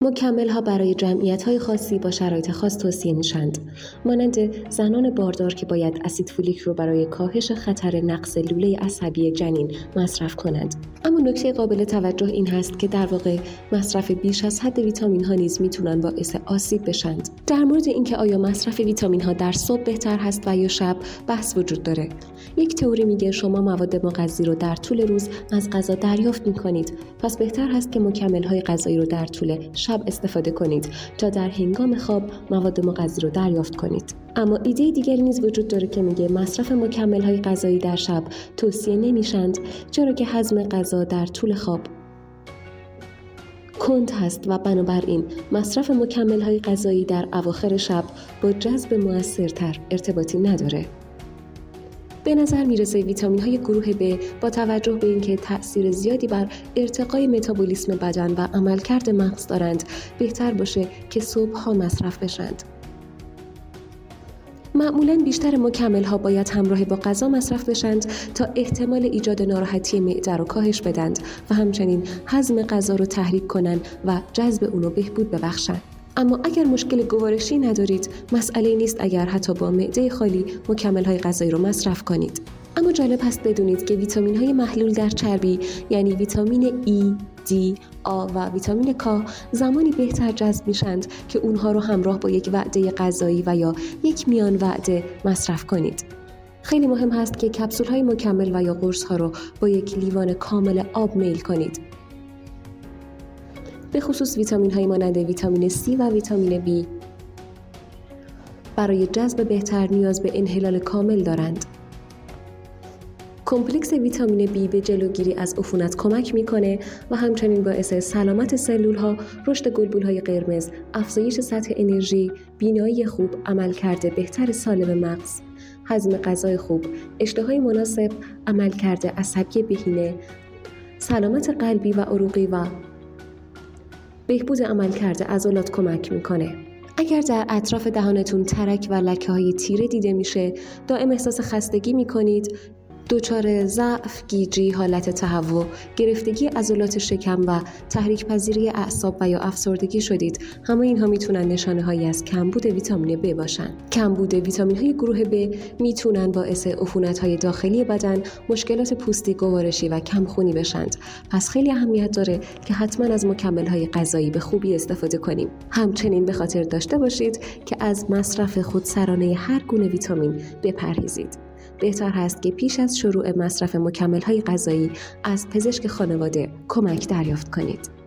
مکمل‌ها برای جمعیت‌های خاصی با شرایط خاص توصیه میشند، مانند زنان باردار که باید اسید فولیک رو برای کاهش خطر نقص لوله عصبی جنین مصرف کنند. اما نکته قابل توجه این هست که در واقع مصرف بیش از حد ویتامین‌ها نیز میتونن باعث آسیب بشند. در مورد اینکه آیا مصرف ویتامین‌ها در صبح بهتر هست و یا شب بحث وجود داره. یک تئوری میگه شما مواد مغذی رو در طول روز از غذا دریافت می‌کنید، پس بهتر هست که مکمل‌های غذایی رو در طول شب استفاده کنید تا در هنگام خواب مواد مغذی رو دریافت کنید. اما ایده دیگری نیز وجود داره که میگه مصرف مکمل‌های غذایی در شب توصیه نمیشند، چرا که هضم غذا در طول خواب کند هست و بنابراین مصرف مکمل‌های غذایی در اواخر شب با جذب مؤثرتر ارتباطی نداره. به نظر میرسه ویتامین‌های گروه B با توجه به اینکه تأثیر زیادی بر ارتقای متابولیسم بدن و عملکرد مغز دارند، بهتر باشه که صبح‌ها مصرف بشند. معمولاً بیشتر مکمل‌ها باید همراه با غذا مصرف بشند تا احتمال ایجاد ناراحتی معده رو کاهش بدند و همچنین هضم غذا رو تحریک کنند و جذب اون رو بهبود ببخشند. اما اگر مشکل گوارشی ندارید، مسئله نیست اگر حتی با معده خالی مکمل‌های غذایی رو مصرف کنید. اما جالب هست بدونید که ویتامین‌های محلول در چربی یعنی ویتامین E، D، A و ویتامین K زمانی بهتر جذب میشند که اونها رو همراه با یک وعده غذایی و یا یک میان وعده مصرف کنید. خیلی مهم هست که کپسول‌های مکمل و یا قرص‌ها رو با یک لیوان کامل آب میل کنید. به خصوص ویتامین‌های مانند ویتامین C و ویتامین B برای جذب بهتر نیاز به انحلال کامل دارند. کمپلکس ویتامین B به جلوگیری از عفونت کمک میکنه و همچنین باعث سلامت سلول‌ها، رشد گلبول‌های قرمز، افزایش سطح انرژی، بینایی خوب، عملکرد بهتر سالم مغز، هضم غذای خوب، اشتهای مناسب، عملکرد عصبی بهینه، سلامت قلبی و عروقی و بهبود عملکرد عضلات کمک میکنه. اگر در اطراف دهانتون ترک و لکه‌های تیره دیده میشه، دائم احساس خستگی میکنید، دچار ضعف، گیجی، حالت تهوع، گرفتگی عضلات شکم و تحریک پذیری اعصاب و یا افسردگی شدید، همه اینها میتونن نشانه‌هایی از کمبود ویتامین B باشن. کمبود ویتامین‌های گروه B میتونن باعث عفونت‌های داخلی بدن، مشکلات پوستی، گوارشی و کمخونی بشند. پس خیلی اهمیت داره که حتما از مکمل‌های غذایی به خوبی استفاده کنیم. همچنین به خاطر داشته باشید که از مصرف خودسرانه هر گونه ویتامین بپرهیزید. بهتر هست که پیش از شروع مصرف مکمل‌های غذایی از پزشک خانواده کمک دریافت کنید.